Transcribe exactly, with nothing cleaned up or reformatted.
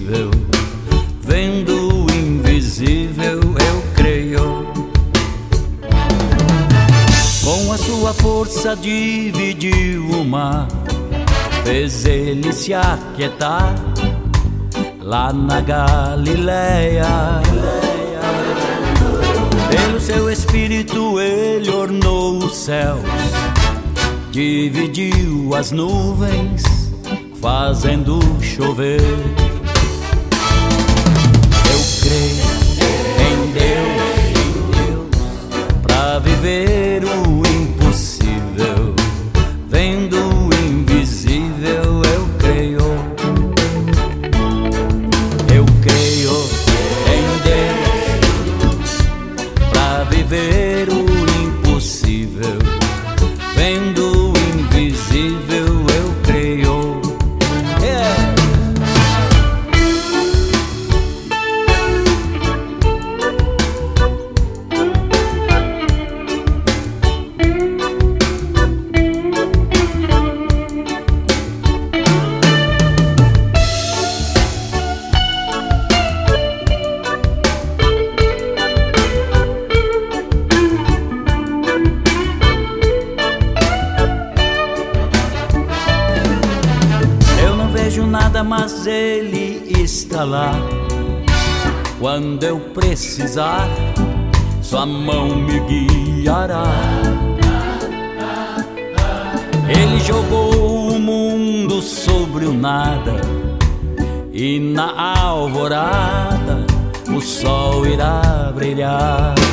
impossível, vendo o invisível eu creio. Com a sua força dividiu o mar, fez ele se aquietar lá na Galileia. Pelo seu espírito ele ornou os céus, dividiu as nuvens, fazendo chover. Eu creio em Deus, pra viver o impossível, vendo o invisível eu creio. Eu creio em Deus, pra viver o impossível, vendo o invisível eu creio. Yeah. Vejo nada, mas ele está lá. Quando eu precisar, sua mão me guiará. Ele jogou o mundo sobre o nada, e na alvorada o sol irá brilhar.